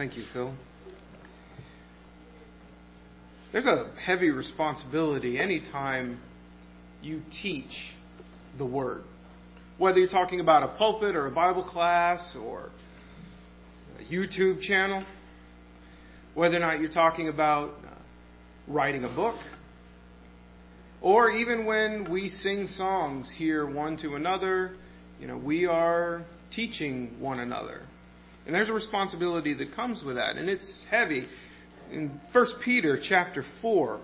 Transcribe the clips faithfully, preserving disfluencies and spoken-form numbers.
Thank you, Phil. There's a heavy responsibility anytime you teach the Word. Whether you're talking about a pulpit or a Bible class or a YouTube channel, whether or not you're talking about writing a book, or even when we sing songs here one to another, you know, we are teaching one another. And there's a responsibility that comes with that, and it's heavy. In First Peter chapter four,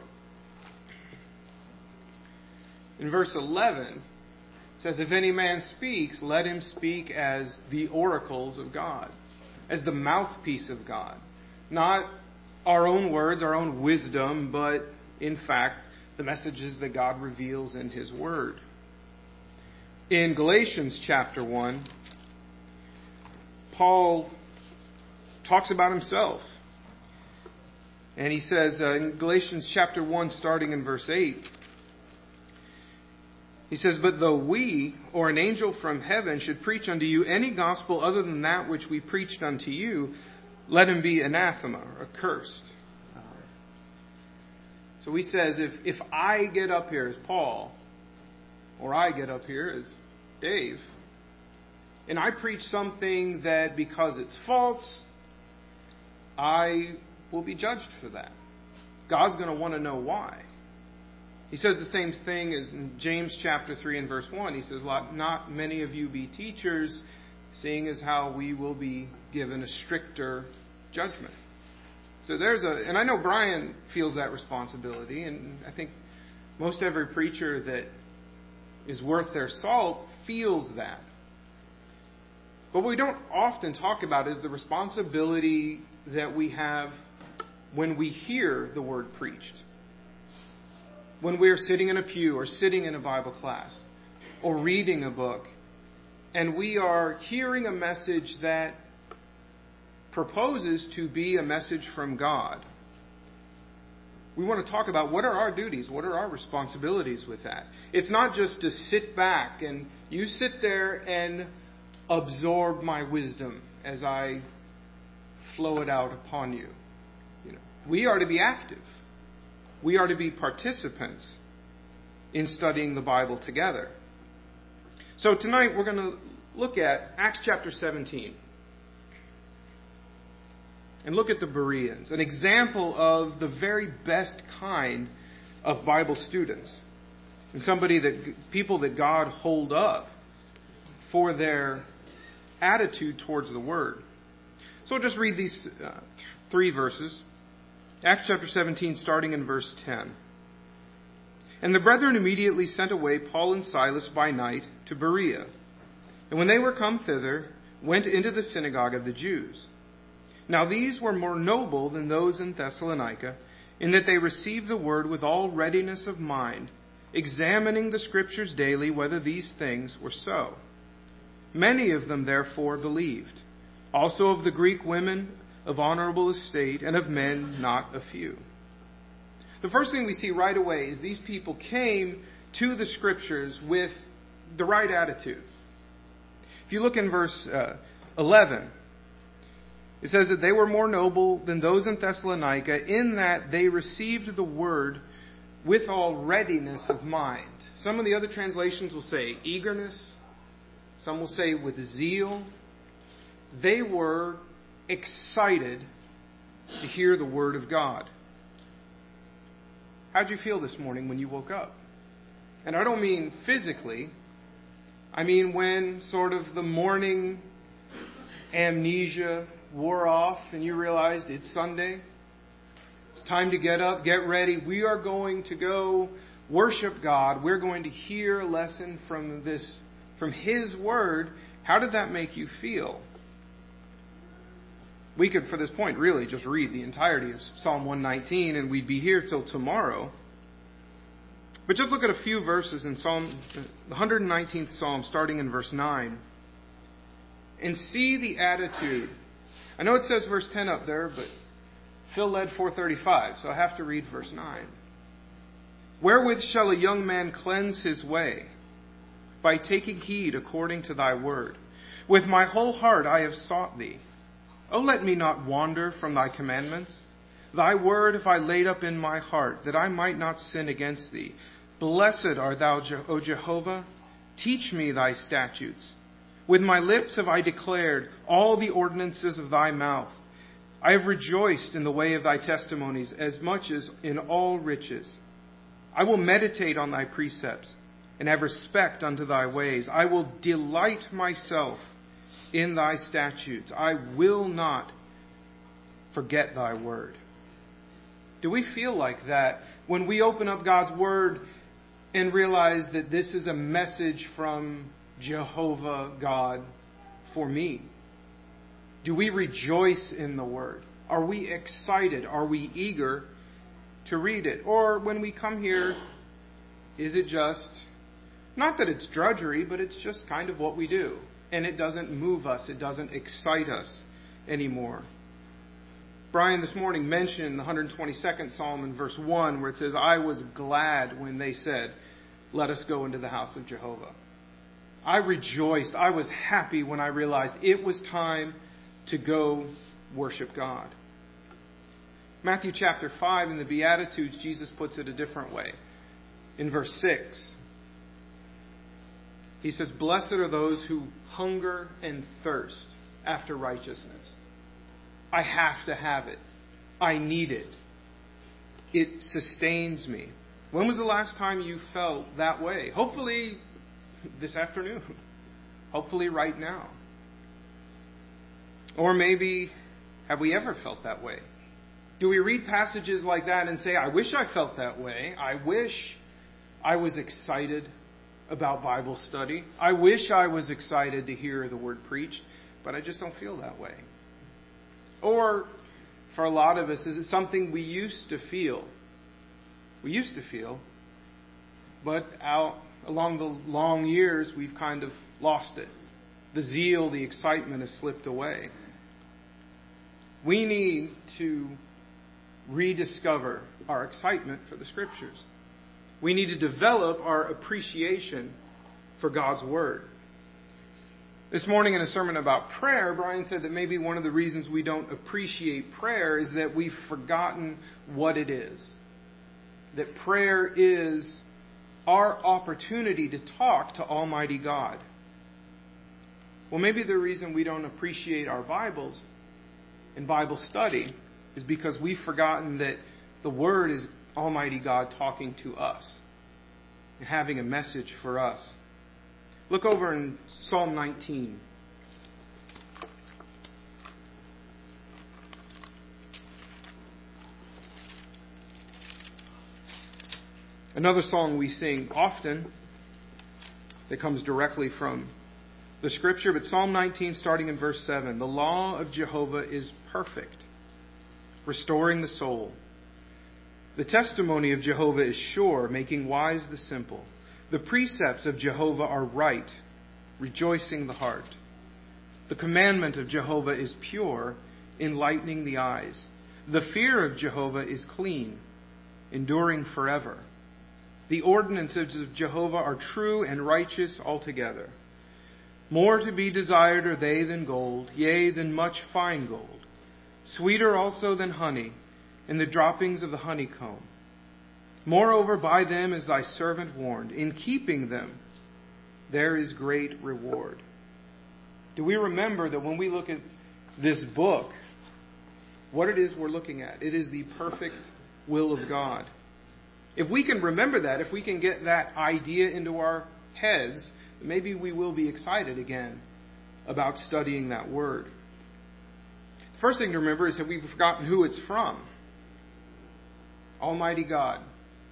in verse eleven, it says, "If any man speaks, let him speak as the oracles of God," as the mouthpiece of God. Not our own words, our own wisdom, but in fact, the messages that God reveals in His Word. In Galatians chapter one, Paul talks about himself. And he says uh, in Galatians chapter one, starting in verse eight, he says, "But though we, or an angel from heaven, should preach unto you any gospel other than that which we preached unto you, let him be anathema," or accursed. So he says, if, if I get up here as Paul, or I get up here as Dave, and I preach something that because it's false, I will be judged for that. God's going to want to know why. He says the same thing as in James chapter three and verse one. He says, "Not many of you be teachers, seeing as how we will be given a stricter judgment." So there's a, and I know Brian feels that responsibility, and I think most every preacher that is worth their salt feels that. But what we don't often talk about is the responsibility that we have when we hear the Word preached. When we are sitting in a pew or sitting in a Bible class or reading a book, and we are hearing a message that proposes to be a message from God. We want to talk about what are our duties, what are our responsibilities with that. It's not just to sit back and you sit there and absorb my wisdom as I flow it out upon you. You know, we are to be active. We are to be participants in studying the Bible together. So tonight we're going to look at Acts chapter seventeen. And look at the Bereans, an example of the very best kind of Bible students. And somebody that, people that God hold up for their attitude towards the Word. So I'll just read these uh, th- three verses. Acts chapter seventeen, starting in verse ten. "And the brethren immediately sent away Paul and Silas by night to Berea. And when they were come thither, went into the synagogue of the Jews. Now these were more noble than those in Thessalonica, in that they received the word with all readiness of mind, examining the Scriptures daily whether these things were so. Many of them therefore believed, also of the Greek women of honorable estate, and of men not a few." The first thing we see right away is these people came to the Scriptures with the right attitude. If you look in verse uh, eleven, it says that they were more noble than those in Thessalonica, in that they received the word with all readiness of mind. Some of the other translations will say eagerness. Some will say with zeal. They were excited to hear the Word of God. How'd you feel this morning when you woke up? And I don't mean physically. I mean when sort of the morning amnesia wore off and you realized it's Sunday. It's time to get up, get ready. We are going to go worship God. We're going to hear a lesson from this, from His Word. How did that make you feel? We could, for this point, really just read the entirety of Psalm one nineteen and we'd be here till tomorrow. But just look at a few verses in Psalm, the one hundred nineteenth Psalm, starting in verse nine. And see the attitude. I know it says verse ten up there, but Phil led four thirty-five, so I have to read verse nine. "Wherewith shall a young man cleanse his way? By taking heed according to thy word. With my whole heart I have sought thee. Oh, let me not wander from thy commandments. Thy word have I laid up in my heart, that I might not sin against thee. Blessed art thou, O Jehovah. Teach me thy statutes. With my lips have I declared all the ordinances of thy mouth. I have rejoiced in the way of thy testimonies as much as in all riches. I will meditate on thy precepts and have respect unto thy ways. I will delight myself in thy statutes. I will not forget thy word. Do we feel like that when we open up God's word and realize that this is a message from Jehovah God for me? Do we rejoice in the word? Are we excited? Are we eager to read it? Or when we come here, is it just, not that it's drudgery, but it's just kind of what we do. And it doesn't move us. It doesn't excite us anymore. Brian this morning mentioned the one hundred twenty-second Psalm in verse one where it says, I was glad when they said, let us go into the house of Jehovah. I rejoiced. I was happy when I realized it was time to go worship God. Matthew chapter five in the Beatitudes, Jesus puts it a different way. In verse six, he says, blessed are those who hunger and thirst after righteousness. I have to have it. I need it. It sustains me. When was the last time you felt that way? Hopefully this afternoon. Hopefully right now. Or maybe, have we ever felt that way? Do we read passages like that and say, I wish I felt that way. I wish I was excited about Bible study. I wish I was excited to hear the word preached, but I just don't feel that way. Or, for a lot of us, is it something we used to feel? We used to feel, but out along the long years, we've kind of lost it. The zeal, the excitement has slipped away. We need to rediscover our excitement for the Scriptures. We need to develop our appreciation for God's Word. This morning in a sermon about prayer, Brian said that maybe one of the reasons we don't appreciate prayer is that we've forgotten what it is. That prayer is our opportunity to talk to Almighty God. Well, maybe the reason we don't appreciate our Bibles and Bible study is because we've forgotten that the Word is Almighty God talking to us and having a message for us. Look over in Psalm nineteen. Another song we sing often that comes directly from the Scripture, but Psalm nineteen starting in verse seven. The law of Jehovah is perfect, restoring the soul. The testimony of Jehovah is sure, making wise the simple. The precepts of Jehovah are right, rejoicing the heart. The commandment of Jehovah is pure, enlightening the eyes. The fear of Jehovah is clean, enduring forever. The ordinances of Jehovah are true and righteous altogether. More to be desired are they than gold, yea, than much fine gold. Sweeter also than honey, and the droppings of the honeycomb. Moreover, by them is thy servant warned. In keeping them, there is great reward. Do we remember that when we look at this book, what it is we're looking at? It is the perfect will of God. If we can remember that, if we can get that idea into our heads, maybe we will be excited again about studying that word. The first thing to remember is that we've forgotten who it's from. Almighty God.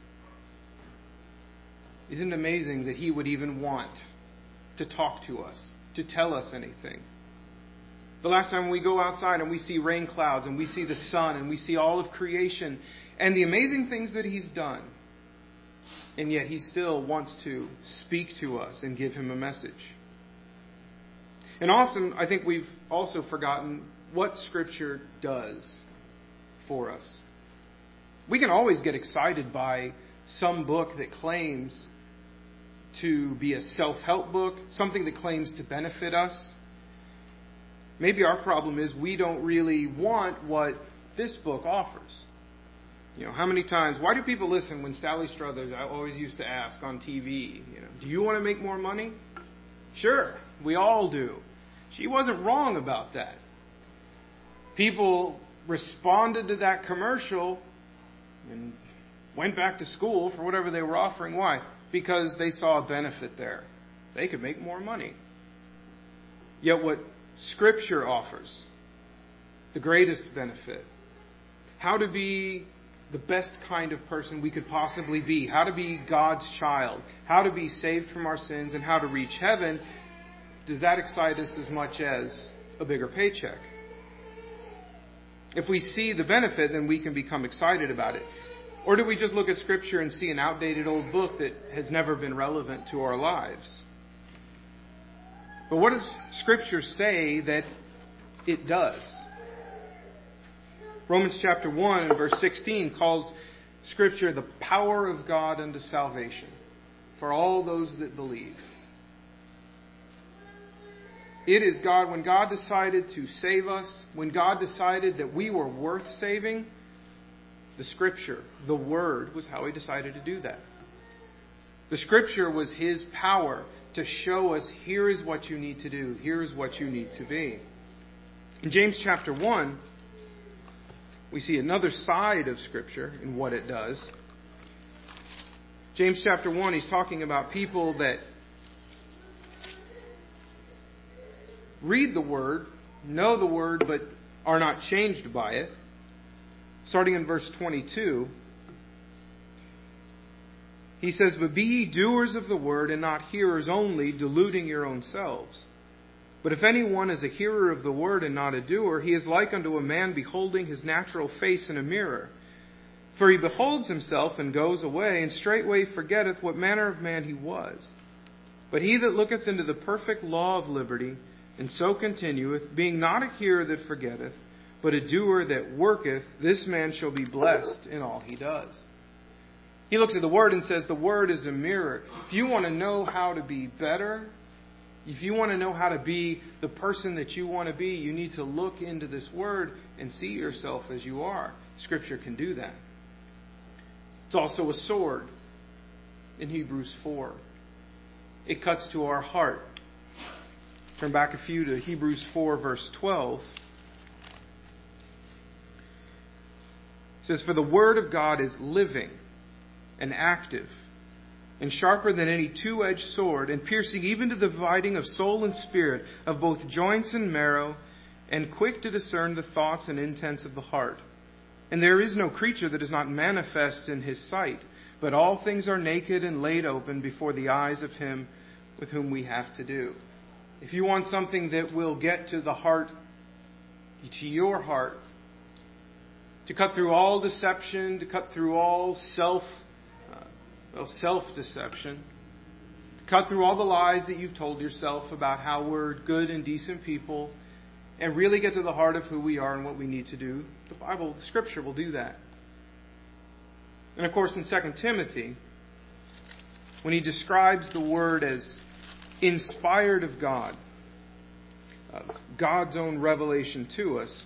Isn't it amazing that He would even want to talk to us, to tell us anything? The last time we go outside and we see rain clouds and we see the sun and we see all of creation and the amazing things that He's done, and yet He still wants to speak to us and give Him a message. And often I think we've also forgotten what Scripture does for us. We can always get excited by some book that claims to be a self-help book, something that claims to benefit us. Maybe our problem is we don't really want what this book offers. You know, how many times, why do people listen when Sally Struthers, I always used to ask on T V, you know, do you want to make more money? Sure, we all do. She wasn't wrong about that. People responded to that commercial and went back to school for whatever they were offering. Why? Because they saw a benefit there. They could make more money. Yet what Scripture offers, the greatest benefit, how to be the best kind of person we could possibly be, how to be God's child, how to be saved from our sins, and how to reach heaven, does that excite us as much as a bigger paycheck? If we see the benefit, then we can become excited about it. Or do we just look at Scripture and see an outdated old book that has never been relevant to our lives? But what does Scripture say that it does? Romans chapter one and verse sixteen calls Scripture the power of God unto salvation for all those that believe. It is God, when God decided to save us, when God decided that we were worth saving, the Scripture, the Word, was how He decided to do that. The Scripture was His power to show us, here is what you need to do, here is what you need to be. In James chapter one, we see another side of Scripture and what it does. James chapter one, he's talking about people that read the Word, know the Word, but are not changed by it. Starting in verse twenty-two, he says, "But be ye doers of the Word, and not hearers only, deluding your own selves. But if anyone is a hearer of the Word and not a doer, he is like unto a man beholding his natural face in a mirror. For he beholds himself and goes away, and straightway forgetteth what manner of man he was. But he that looketh into the perfect law of liberty, and so continueth, being not a hearer that forgetteth, but a doer that worketh, this man shall be blessed in all he does." He looks at the Word and says the Word is a mirror. If you want to know how to be better, if you want to know how to be the person that you want to be, you need to look into this Word and see yourself as you are. Scripture can do that. It's also a sword in Hebrews four. It cuts to our heart. Turn back a few to Hebrews four, verse twelve. It says, "For the Word of God is living and active, and sharper than any two-edged sword, and piercing even to the dividing of soul and spirit, of both joints and marrow, and quick to discern the thoughts and intents of the heart. And there is no creature that is not manifest in His sight, but all things are naked and laid open before the eyes of Him with whom we have to do." If you want something that will get to the heart, to your heart, to cut through all deception, to cut through all self Well, self-deception. Cut through all the lies that you've told yourself about how we're good and decent people, and really get to the heart of who we are and what we need to do. The Bible, the Scripture will do that. And of course in Second Timothy, when he describes the Word as inspired of God, uh, God's own revelation to us,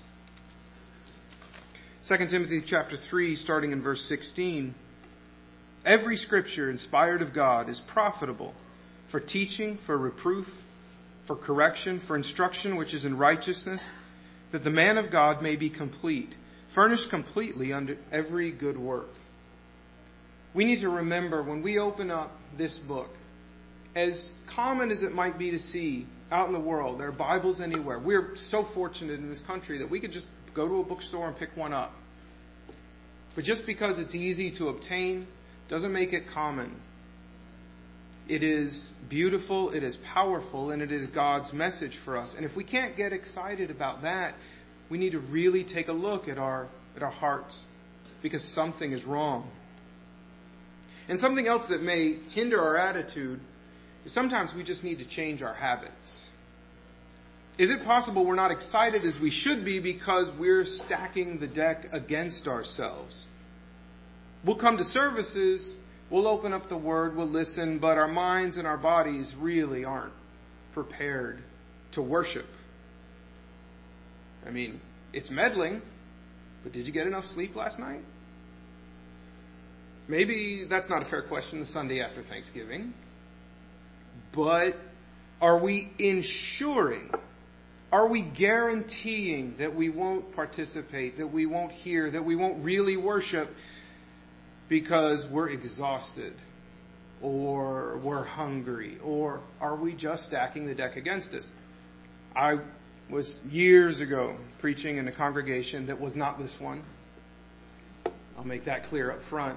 Second Timothy chapter three, starting in verse sixteen, "Every Scripture inspired of God is profitable for teaching, for reproof, for correction, for instruction which is in righteousness, that the man of God may be complete, furnished completely unto every good work." We need to remember when we open up this book, as common as it might be to see out in the world, there are Bibles anywhere. We're so fortunate in this country that we could just go to a bookstore and pick one up. But just because it's easy to obtain doesn't make it common. It is beautiful, it is powerful, and it is God's message for us. And if we can't get excited about that, we need to really take a look at our at our hearts, because something is wrong. And something else that may hinder our attitude is sometimes we just need to change our habits. Is it possible we're not excited as we should be because we're stacking the deck against ourselves? We'll come to services, we'll open up the Word, we'll listen, but our minds and our bodies really aren't prepared to worship. I mean, it's meddling, but did you get enough sleep last night? Maybe that's not a fair question the Sunday after Thanksgiving. But are we ensuring, are we guaranteeing that we won't participate, that we won't hear, that we won't really worship because we're exhausted or we're hungry? Or are we just stacking the deck against us? I was years ago preaching in a congregation that was not this one. I'll make that clear up front.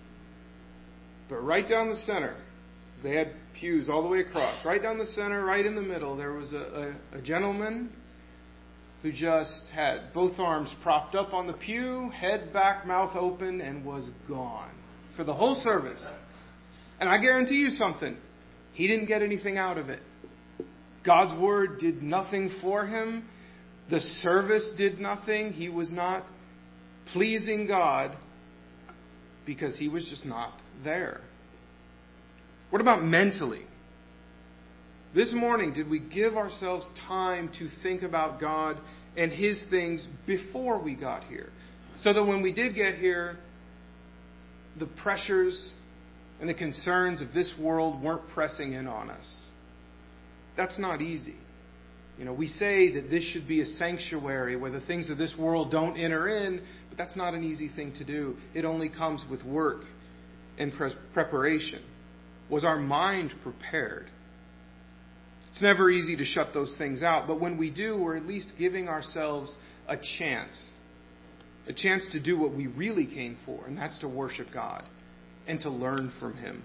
But right down the center, they had pews all the way across, right down the center, right in the middle, there was a, a, a gentleman who just had both arms propped up on the pew, head back, mouth open, and was gone for the whole service. And I guarantee you something, he didn't get anything out of it. God's word did nothing for him. The service did nothing. He was not pleasing God because he was just not there. What about mentally? This morning, did we give ourselves time to think about God and His things before we got here? So that when we did get here, the pressures and the concerns of this world weren't pressing in on us. That's not easy. You know, we say that this should be a sanctuary where the things of this world don't enter in, but that's not an easy thing to do. It only comes with work and pre- preparation. Was our mind prepared? It's never easy to shut those things out, but when we do, we're at least giving ourselves a chance. A chance to do what we really came for, and that's to worship God and to learn from Him.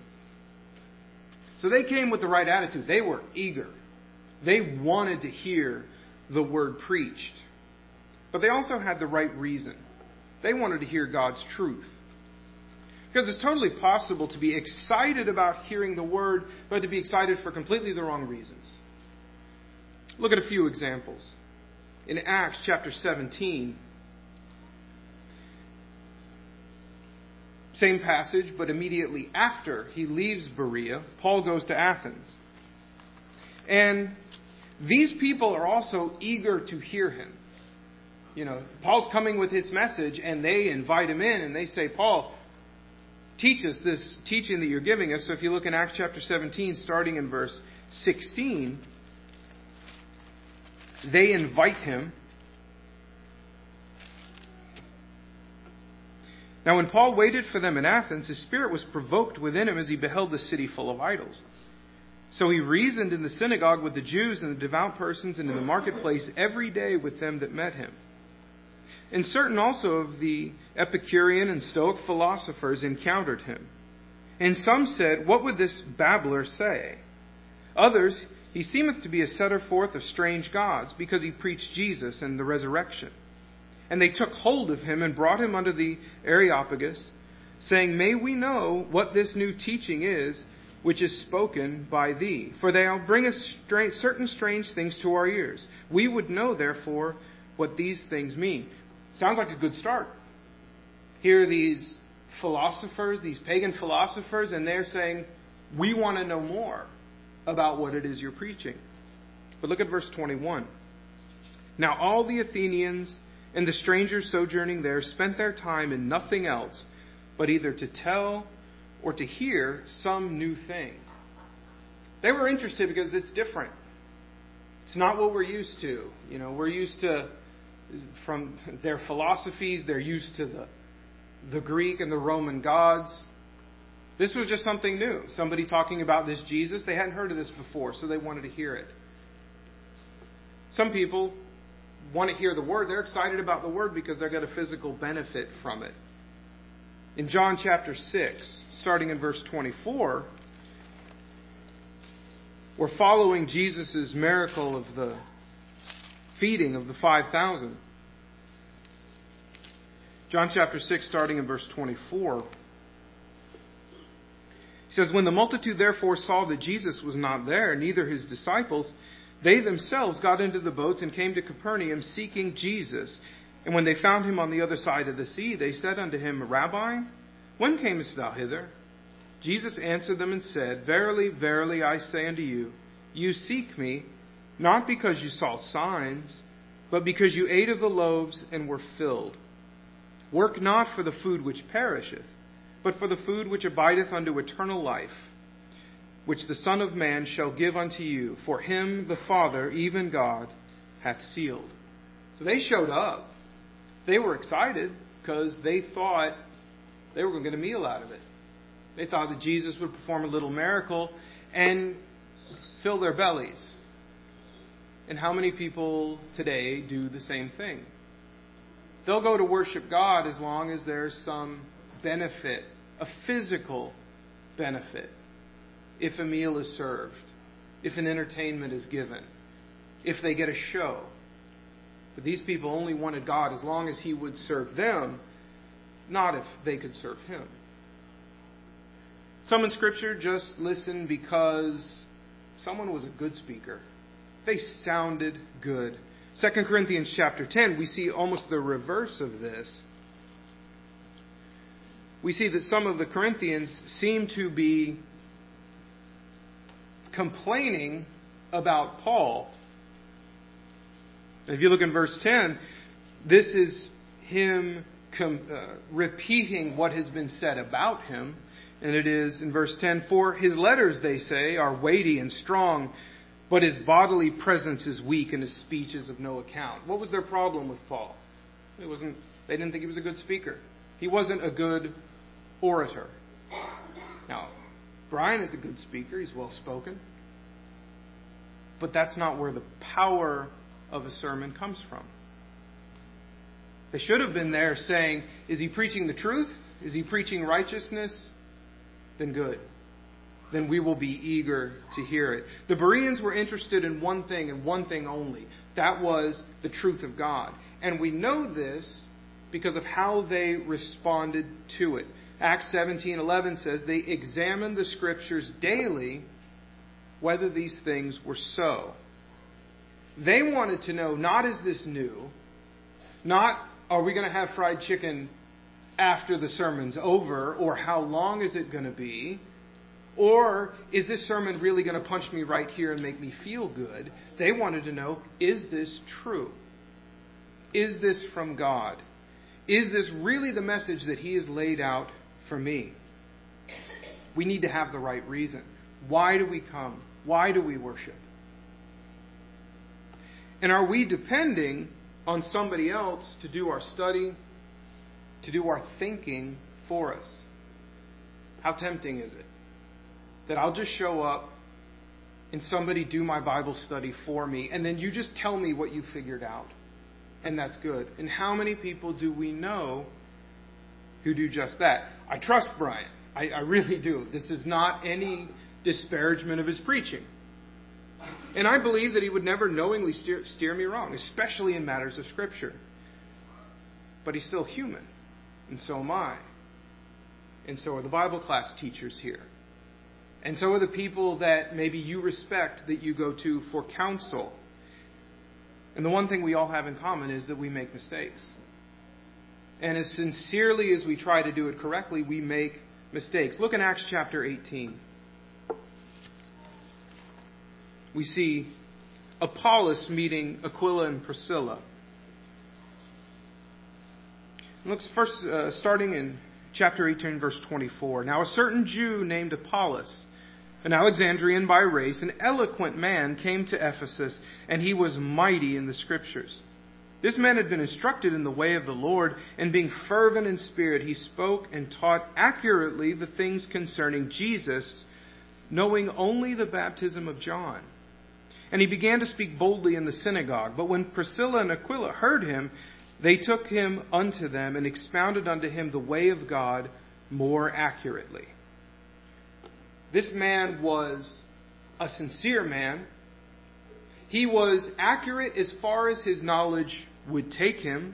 So they came with the right attitude. They were eager. They wanted to hear the word preached. But they also had the right reason. They wanted to hear God's truth. Because it's totally possible to be excited about hearing the word, but to be excited for completely the wrong reasons. Look at a few examples. In Acts chapter seventeen, same passage, but immediately after he leaves Berea, Paul goes to Athens. And these people are also eager to hear him. You know, Paul's coming with his message, and they invite him in, and they say, Paul, teach us this teaching that you're giving us. So if you look in Acts chapter seventeen, starting in verse sixteen, they invite him. Now when Paul waited for them in Athens, his spirit was provoked within him as he beheld the city full of idols. So he reasoned in the synagogue with the Jews and the devout persons, and in the marketplace every day with them that met him. And certain also of the Epicurean and Stoic philosophers encountered him. And some said, what would this babbler say? Others, he seemeth to be a setter forth of strange gods, because he preached Jesus and the resurrection. And they took hold of him and brought him unto the Areopagus, saying, may we know what this new teaching is, which is spoken by thee? For they will bring us strange, certain strange things to our ears. We would know, therefore, what these things mean. Sounds like a good start. Here are these philosophers, these pagan philosophers, and they're saying, we want to know more about what it is you're preaching. But look at verse twenty-one. Now all the Athenians and the strangers sojourning there spent their time in nothing else, but either to tell or to hear some new thing. They were interested because it's different. It's not what we're used to. You know, we're used to, from their philosophies, they're used to the, the Greek and the Roman gods. This was just something new. Somebody talking about this Jesus. They hadn't heard of this before, so they wanted to hear it. Some people want to hear the word. They're excited about the word because they'll get a physical benefit from it. In John chapter six, starting in verse twenty-four, we're following Jesus' miracle of the feeding of the five thousand. John chapter six, starting in verse twenty-four. He says, when the multitude therefore saw that Jesus was not there, neither his disciples, they themselves got into the boats and came to Capernaum seeking Jesus. And when they found him on the other side of the sea, they said unto him, Rabbi, when camest thou hither? Jesus answered them and said, Verily, verily, I say unto you, you seek me, not because you saw signs, but because you ate of the loaves and were filled. Work not for the food which perisheth, but for the food which abideth unto eternal life, which the Son of Man shall give unto you. For him the Father, even God, hath sealed. So they showed up. They were excited because they thought they were going to get a meal out of it. They thought that Jesus would perform a little miracle and fill their bellies. And how many people today do the same thing? They'll go to worship God as long as there's some benefit, a physical benefit. If a meal is served, if an entertainment is given, if they get a show. But these people only wanted God as long as He would serve them, not if they could serve Him. Some in Scripture just listen because someone was a good speaker. They sounded good. Second Corinthians chapter ten, we see almost the reverse of this. We see that some of the Corinthians seem to be complaining about Paul. If you look in verse ten, this is him com- uh, repeating what has been said about him. And it is in verse ten, for his letters, they say, are weighty and strong, but his bodily presence is weak and his speech is of no account. What was their problem with Paul? It wasn't. They didn't think he was a good speaker. He wasn't a good orator. Now, Brian is a good speaker. He's well spoken. But that's not where the power of a sermon comes from. They should have been there saying, is he preaching the truth? Is he preaching righteousness? Then good. Then we will be eager to hear it. The Bereans were interested in one thing and one thing only. That was the truth of God. And we know this because of how they responded to it. Acts seventeen eleven says they examined the Scriptures daily whether these things were so. They wanted to know, not is this new, not are we going to have fried chicken after the sermon's over, or how long is it going to be, or is this sermon really going to punch me right here and make me feel good? They wanted to know, is this true? Is this from God? Is this really the message that He has laid out for me? We need to have the right reason. Why do we come? Why do we worship? And are we depending on somebody else to do our study, to do our thinking for us? How tempting is it that I'll just show up and somebody do my Bible study for me, and then you just tell me what you figured out, and that's good? And how many people do we know who do just that? I trust Brian. I, I really do. This is not any disparagement of his preaching. And I believe that he would never knowingly steer, steer me wrong, especially in matters of Scripture. But he's still human, and so am I. And so are the Bible class teachers here. And so are the people that maybe you respect that you go to for counsel. And the one thing we all have in common is that we make mistakes. And as sincerely as we try to do it correctly, we make mistakes. Look in Acts chapter eighteen. We see Apollos meeting Aquila and Priscilla. Looks first, uh, starting in chapter eighteen, verse twenty-four. Now a certain Jew named Apollos, an Alexandrian by race, an eloquent man, came to Ephesus, and he was mighty in the Scriptures. This man had been instructed in the way of the Lord, and being fervent in spirit, he spoke and taught accurately the things concerning Jesus, knowing only the baptism of John. And he began to speak boldly in the synagogue. But when Priscilla and Aquila heard him, they took him unto them and expounded unto him the way of God more accurately. This man was a sincere man. He was accurate as far as his knowledge would take him.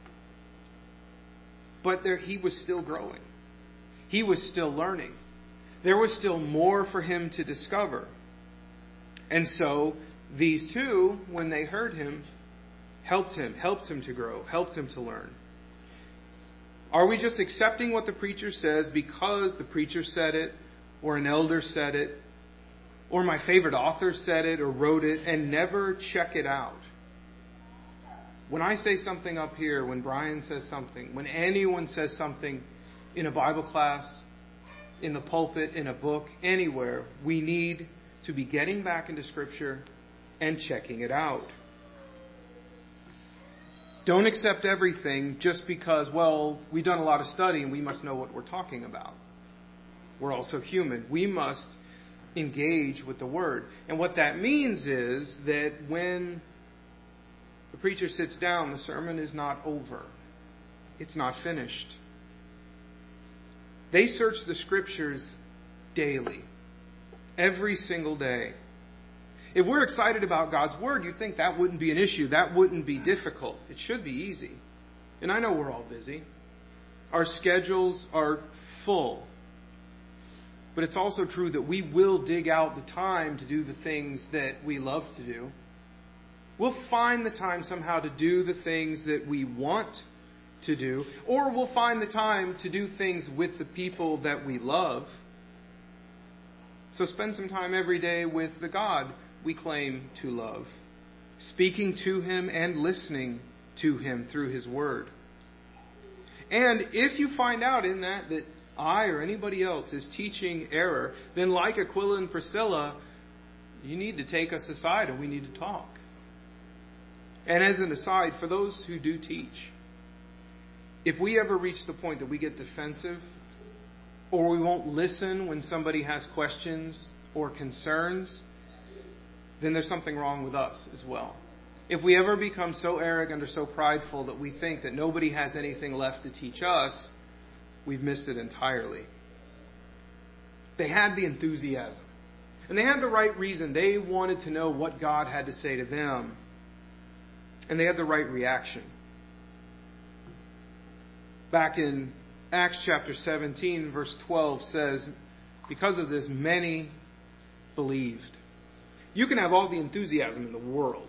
But there, he was still growing. He was still learning. There was still more for him to discover. And so these two, when they heard him, helped him, helped him to grow, helped him to learn. Are we just accepting what the preacher says because the preacher said it, or an elder said it, or my favorite author said it or wrote it, and never check it out? When I say something up here, when Brian says something, when anyone says something in a Bible class, in the pulpit, in a book, anywhere, we need to be getting back into Scripture and checking it out. Don't accept everything just because, well, we've done a lot of study and we must know what we're talking about. We're also human. We must engage with the Word. And what that means is that when the preacher sits down, the sermon is not over. It's not finished. They search the Scriptures daily, every single day. If we're excited about God's Word, you'd think that wouldn't be an issue. That wouldn't be difficult. It should be easy. And I know we're all busy. Our schedules are full. But it's also true that we will dig out the time to do the things that we love to do. We'll find the time somehow to do the things that we want to do. Or we'll find the time to do things with the people that we love. So spend some time every day with the God we claim to love, speaking to Him and listening to Him through His Word. And if you find out in that that I or anybody else is teaching error, then like Aquila and Priscilla, you need to take us aside and we need to talk. And as an aside, for those who do teach, if we ever reach the point that we get defensive, or we won't listen when somebody has questions or concerns, then there's something wrong with us as well. If we ever become so arrogant or so prideful that we think that nobody has anything left to teach us, we've missed it entirely. They had the enthusiasm. And they had the right reason. They wanted to know what God had to say to them. And they had the right reaction. Back in Acts chapter seventeen, verse twelve says, because of this, many believed. You can have all the enthusiasm in the world.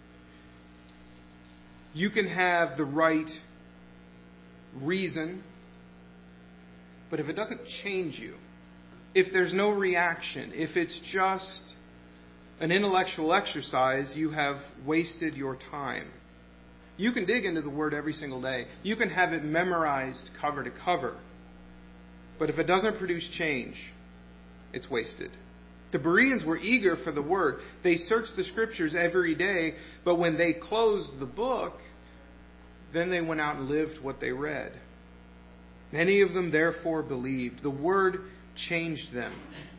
You can have the right reason. But if it doesn't change you, if there's no reaction, if it's just an intellectual exercise, you have wasted your time. You can dig into the Word every single day. You can have it memorized cover to cover. But if it doesn't produce change, it's wasted. The Bereans were eager for the Word. They searched the Scriptures every day, but when they closed the book, then they went out and lived what they read. Many of them therefore believed. The Word changed them.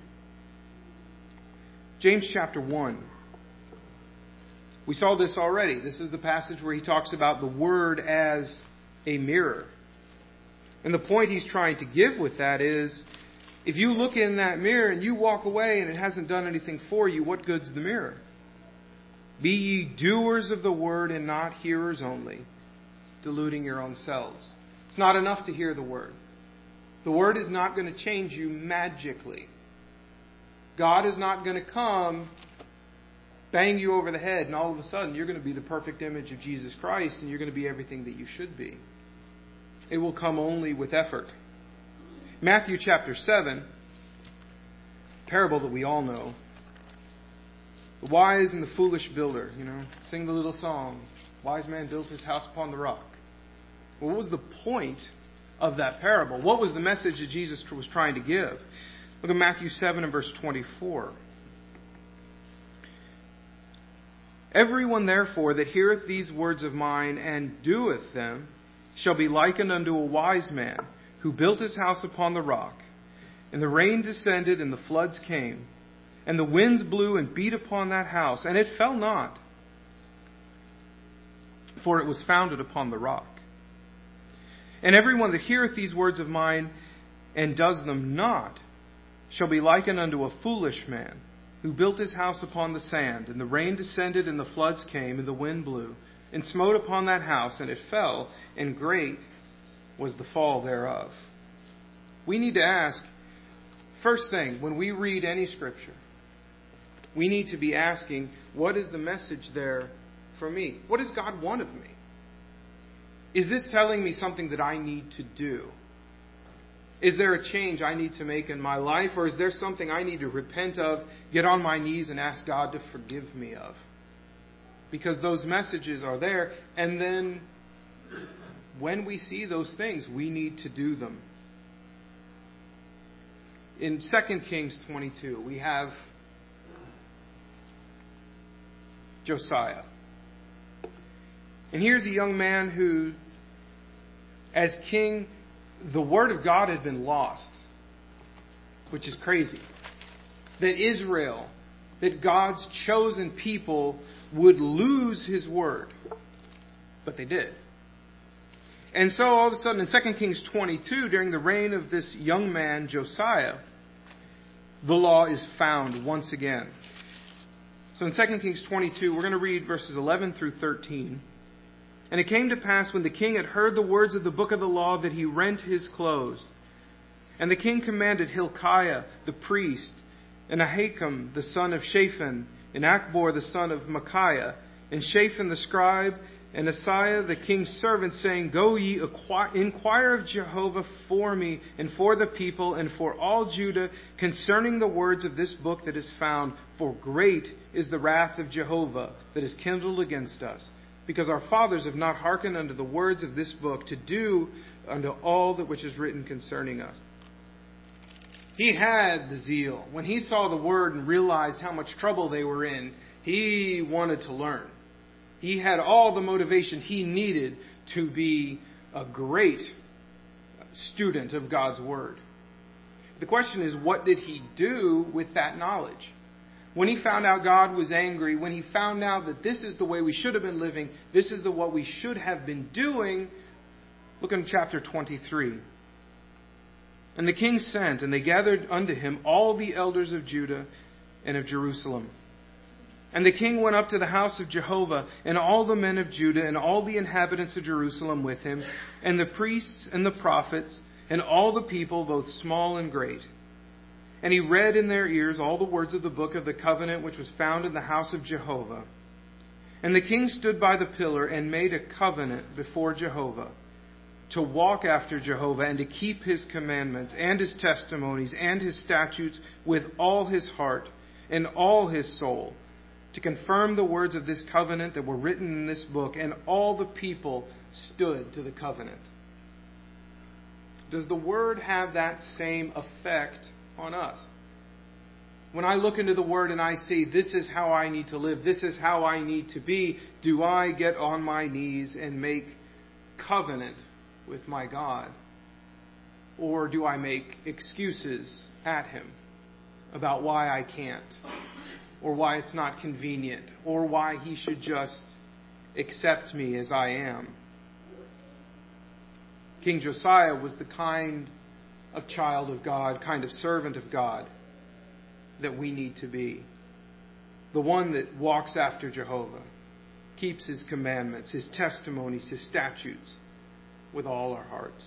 James chapter one. We saw this already. This is the passage where he talks about the Word as a mirror. And the point he's trying to give with that is, if you look in that mirror and you walk away and it hasn't done anything for you, what good's the mirror? Be ye doers of the Word and not hearers only, deluding your own selves. It's not enough to hear the Word. The Word is not going to change you magically. God is not going to come, bang you over the head, and all of a sudden you're going to be the perfect image of Jesus Christ and you're going to be everything that you should be. It will come only with effort. Matthew chapter seven, parable that we all know. The wise and the foolish builder, you know, sing the little song. Wise man built his house upon the rock. Well, what was the point of that parable? What was the message that Jesus was trying to give? Look at Matthew seven and verse twenty-four. Everyone therefore that heareth these words of mine and doeth them shall be likened unto a wise man who built his house upon the rock. And the rain descended, and the floods came, and the winds blew and beat upon that house, and it fell not, for it was founded upon the rock. And everyone that heareth these words of mine and does them not shall be likened unto a foolish man who built his house upon the sand. And the rain descended, and the floods came, and the wind blew, and smote upon that house, and it fell, and great was the fall thereof. We need to ask, first thing, when we read any scripture, we need to be asking, what is the message there for me? What does God want of me? Is this telling me something that I need to do? Is there a change I need to make in my life? Or is there something I need to repent of, get on my knees and ask God to forgive me of? because those messages are there. And then when we see those things, we need to do them. In Second Kings twenty-two, we have Josiah. And here's a young man who, as king, the word of God had been lost, which is crazy. That Israel, that God's chosen people, would lose his word. But they did. And so all of a sudden in Second Kings twenty-two, during the reign of this young man, Josiah, the law is found once again. So in Second Kings twenty-two, we're going to read verses eleven through thirteen. And it came to pass when the king had heard the words of the book of the law that he rent his clothes. And the king commanded Hilkiah the priest, and Ahikam the son of Shaphan, and Achbor the son of Micaiah, and Shaphan the scribe, and Asaiah the king's servant, saying, Go ye, inquire of Jehovah for me, and for the people, and for all Judah, concerning the words of this book that is found. For great is the wrath of Jehovah that is kindled against us, because our fathers have not hearkened unto the words of this book, to do unto all that which is written concerning us. He had the zeal. When he saw the word and realized how much trouble they were in, he wanted to learn. He had all the motivation he needed to be a great student of God's Word. The question is, what did he do with that knowledge? When he found out God was angry, when he found out that this is the way we should have been living, this is the what we should have been doing, look in chapter twenty-three. And the king sent, and they gathered unto him all the elders of Judah and of Jerusalem. And the king went up to the house of Jehovah, and all the men of Judah, and all the inhabitants of Jerusalem with him, and the priests and the prophets, and all the people, both small and great. And he read in their ears all the words of the book of the covenant which was found in the house of Jehovah. And the king stood by the pillar and made a covenant before Jehovah, to walk after Jehovah, and to keep his commandments, and his testimonies, and his statutes with all his heart, and all his soul, to confirm the words of this covenant that were written in this book. And all the people stood to the covenant. Does the word have that same effect on us? When I look into the word and I see this is how I need to live, this is how I need to be, do I get on my knees and make covenant with my God? Or do I make excuses at him about why I can't? Or why it's not convenient, or why he should just accept me as I am? King Josiah was the kind of child of God, kind of servant of God that we need to be. The one that walks after Jehovah, keeps his commandments, his testimonies, his statutes with all our hearts.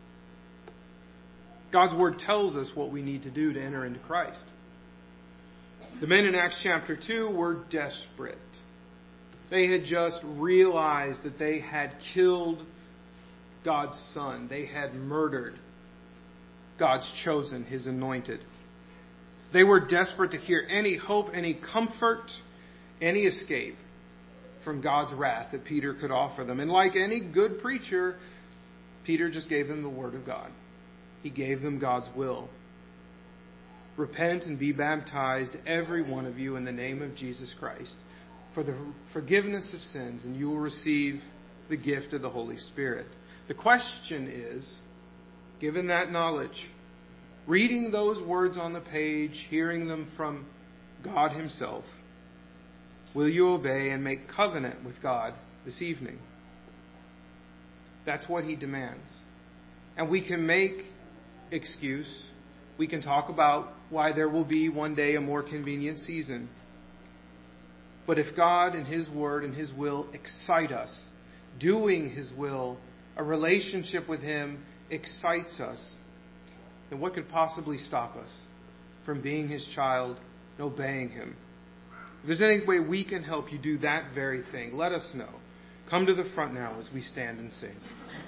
God's word tells us what we need to do to enter into Christ. The men in Acts chapter two were desperate. They had just realized that they had killed God's Son. They had murdered God's chosen, his anointed. They were desperate to hear any hope, any comfort, any escape from God's wrath that Peter could offer them. And like any good preacher, Peter just gave them the word of God. He gave them God's will. Repent and be baptized, every one of you, in the name of Jesus Christ, for the forgiveness of sins, and you will receive the gift of the Holy Spirit. The question is, given that knowledge, reading those words on the page, hearing them from God himself, will you obey and make covenant with God this evening? That's what he demands. And we can make excuse. We can talk about why there will be one day a more convenient season. But if God and his word and his will excite us, doing his will, a relationship with him excites us, then what could possibly stop us from being his child and obeying him? If there's any way we can help you do that very thing, let us know. Come to the front now as we stand and sing.